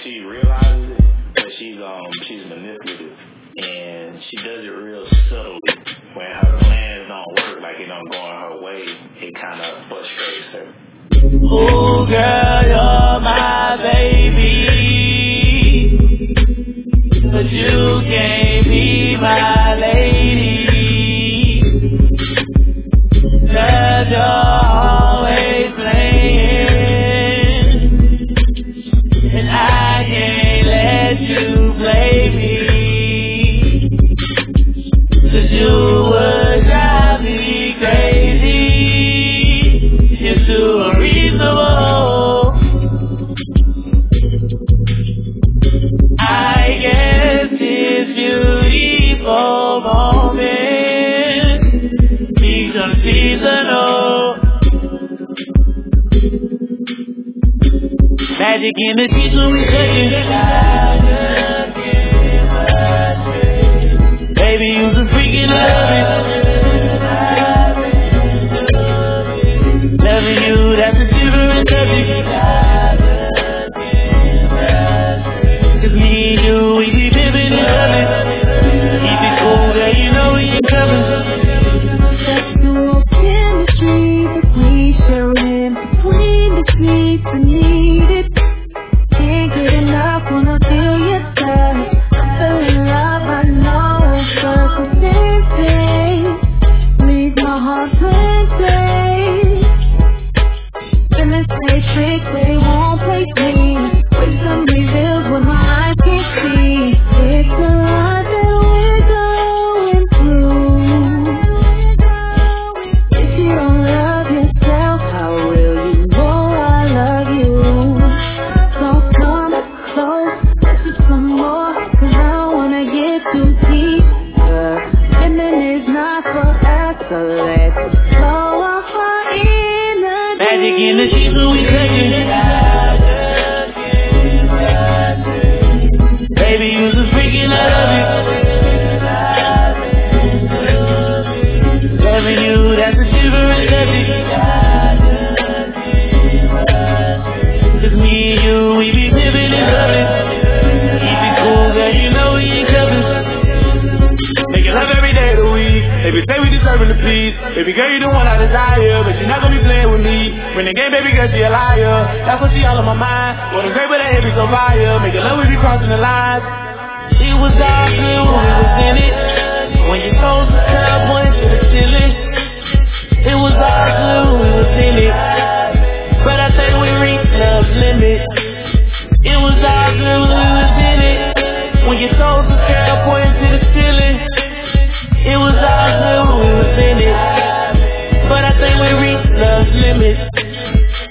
she realizes it, but she's manipulative, and she does it real subtly. When her plans don't work, like it don't go on her way, it kind of frustrates her. Oh girl, you're my baby, but you can't be my lady, 'cause you're always playing, and I can't let you play me, 'cause you would drive me crazy. You're too unreasonable. I guess this beautiful moment becomes seasonal. Magic in the streets when we touch it. Baby, you's a freaking love it. Loving you, that's a different subject. 'Cause me and you, we be living in loving. Keep it cool, girl, you know we ain't coming. Sexual chemistry that we share in between the sheets and need it. Can't get enough when I feel your touch. I fell in love, I know circumstances leave my heart clenching. Feelings play tricks, they won't play me. Wisdom reveals what my eyes can't see. It's a lot that we're going through. If you don't love yourself, how will you know I love you? So come close, let's do some more, 'cause I don't wanna get too deep. Women is not for us, so let's blow off our energy. Magic in the sheets when we touch it. Baby, you's a freaking love it. Loving you, that's a different subject. 'Cause me and you, we be living in loving. Keep it cool, girl, you know we ain't coming. Making love every day of the week. Baby, say we deserving the peace. Baby girl, you the one I desire, but you're not gonna be playing with me. When the game, baby girl, she a liar. That's what she all on my mind. What a great, but that head be so fire. Making love, we be crossing the lines. It was all good when we was in it. When your toes was up, pointing to the ceiling. It was all good when we was in it. But I think we reached love's limit.